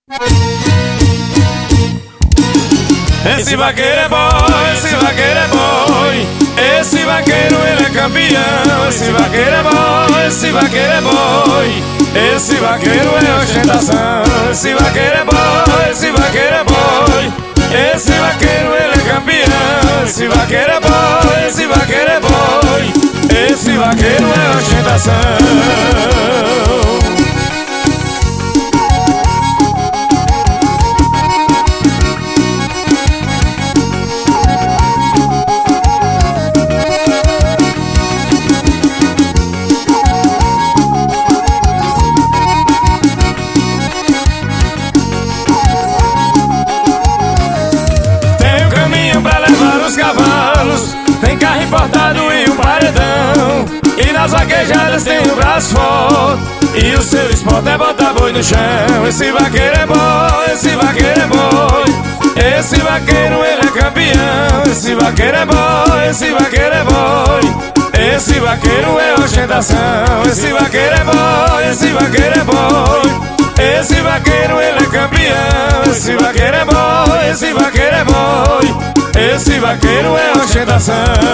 Esse vaqueiro é bom, esse vaqueiro é bom. Esse vaqueiro ele é campeão. Esse vaqueiro é bom, esse vaqueiro é bom. Esse vaqueiro é ostentação. Esse vaqueiro é bom, esse vaqueiro é bom. Esse vaqueiro ele é campeão. Esse vaqueiro é bom, esse vaqueiro é bom. Esse vaqueiro é ostentação. Tem carro importado e um paredão. E nas vaquejadas tem o braço forte. E o seu esporte é botar boi no chão. Esse vaqueiro é bom, esse vaqueiro é bom. Esse vaqueiro ele é campeão. Esse vaqueiro é bom, esse vaqueiro é bom. Esse vaqueiro é ostentação. Esse vaqueiro é bom, esse vaqueiro é bom. Esse vaqueiro ele é campeão. Esse vaqueiro é bom, esse vaqueiro é bom. Esse vaqueiro é ostentação.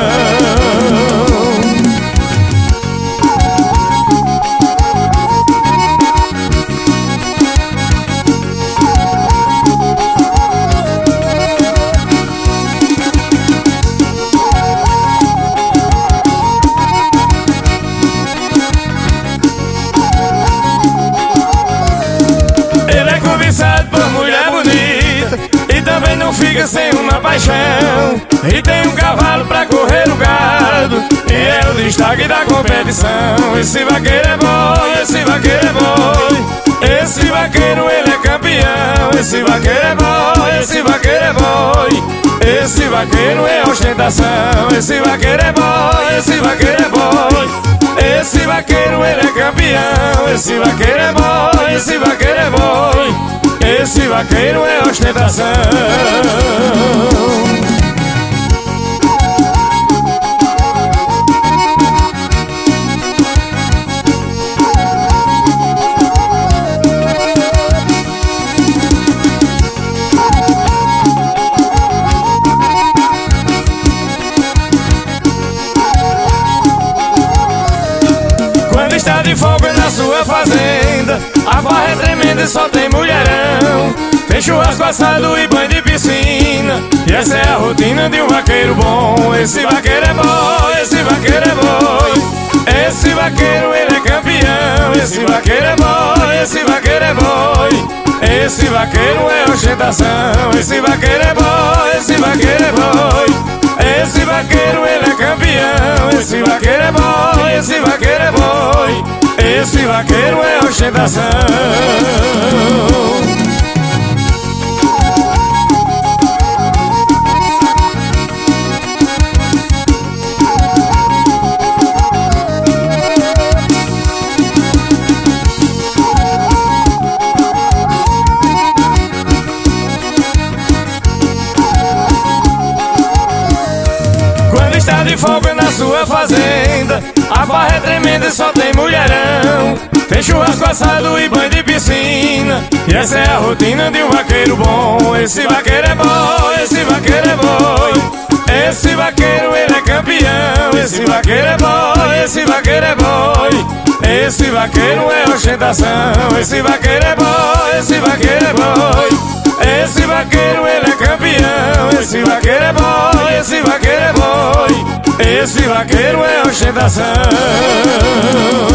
Ele é cobiçado por mulher bonita e também não fica sem uma paixão. E tem um cavalo pra correr o gado e é o destaque da competição. Esse vaqueiro é bom, esse vaqueiro é bom. Esse vaqueiro ele é campeão. Esse vaqueiro é bom, esse vaqueiro é bom. Esse vaqueiro é ostentação. Esse vaqueiro é bom, esse vaqueiro é bom. Esse vaqueiro ele é campeão. Esse vaqueiro é bom, esse vaqueiro é bom. Esse vaqueiro é ostentação. Quando está de folga na sua fazenda, a farra é tremenda e só tem mulherão. Tem churrasco assado e banho de piscina, e essa é a rotina de um vaqueiro bom. Esse vaqueiro é bom, esse vaqueiro é bom. Esse vaqueiro ele é campeão. Esse vaqueiro é bom, esse vaqueiro é bom. Esse vaqueiro é ostentação. Esse vaqueiro é bom, esse vaqueiro é bom. Esse vaqueiro ele é campeão. Esse vaqueiro é bom, esse vaqueiro é bom. Esse vaqueiro é ostentação. Está de folga na sua fazenda, a farra é tremenda e só tem mulherão. Tem churrasco assado e banho de piscina, e essa é a rotina de um vaqueiro bom. Esse vaqueiro é bom, esse vaqueiro é bom. Esse vaqueiro ele é campeão. Esse vaqueiro é bom, esse vaqueiro é bom. Esse vaqueiro é ostentação. Esse vaqueiro é bom, esse vaqueiro é bom. Esse vaqueiro ele é campeão. Esse vaqueiro é bom, esse vaqueiro é bom. Esse vaqueiro é ostentação.